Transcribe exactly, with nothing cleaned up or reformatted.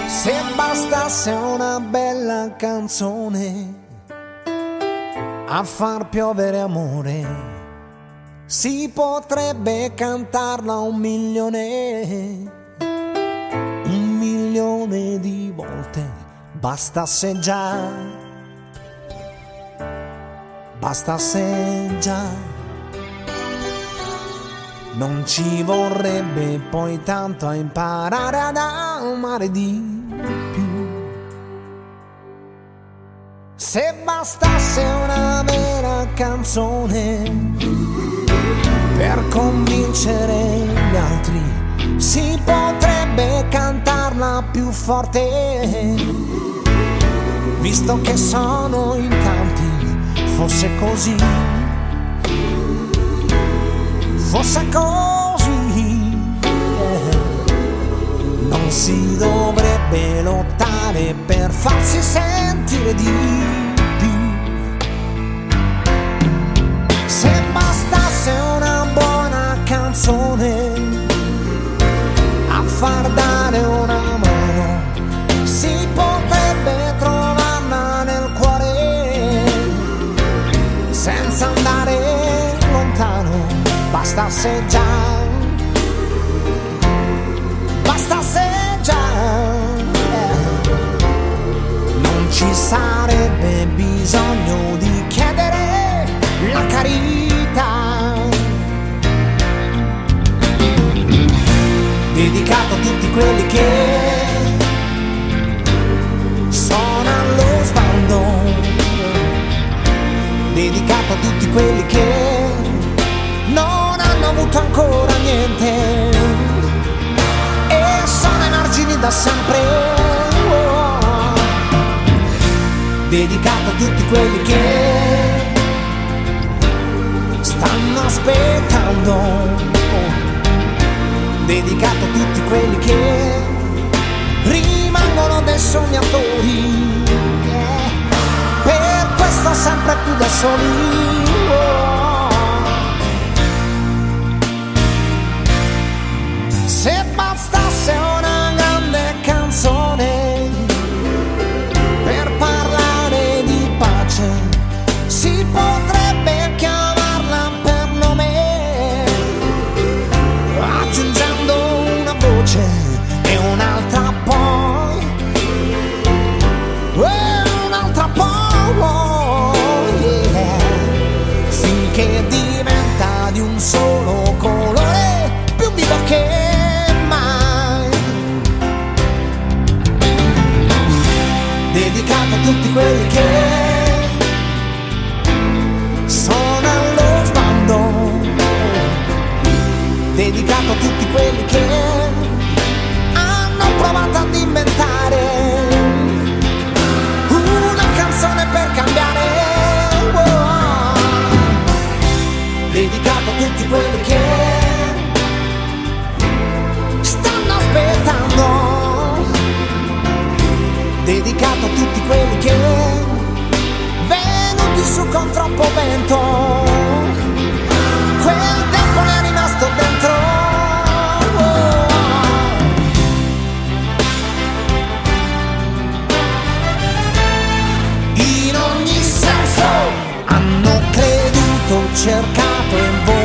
Se bastasse una bella canzone a far piovere amore, si potrebbe cantarla un milione, un milione di volte. Bastasse già, bastasse già. Non ci vorrebbe poi tanto a imparare ad amare di più. Se bastasse una vera canzone per convincere gli altri, si potrebbe cantarla più forte. Visto che sono in tanti, fosse così, fosse così, non si dovrebbe lottare per farsi sentire di più. Se bastasse una buona canzone a far dare una mano, si potrebbe trovarla nel cuore senza andare lontano. Bastasse già, bastasse già, non ci sarebbe bisogno di chiedere la carità. Dedicato a tutti quelli che sono allo sbando, dedicato a tutti quelli che non hanno avuto ancora niente e sono ai margini da sempre. Oh, dedicato a tutti quelli che stanno aspettando. Oh, dedicato a tutti quelli che rimangono dei sognatori, yeah, per questo sempre più da soli. Oh, se bastasse una grande canzone per parlare di pace, si potrebbe chiamarla per nome, aggiungendo una voce e un'altra poi, e un'altra poi, yeah, finché diventa di un solo colore, più vivo che dedicato a tutti quelli che sono allo sbando, dedicato a tutti quelli che hanno provato ad inventare una canzone per cambiare. Oh, dedicato a tutti quelli che stanno aspettando, dedicato a tutti quelli che venuti su con troppo vento, quel tempo ne è rimasto dentro. Oh, in ogni senso hanno creduto, cercato e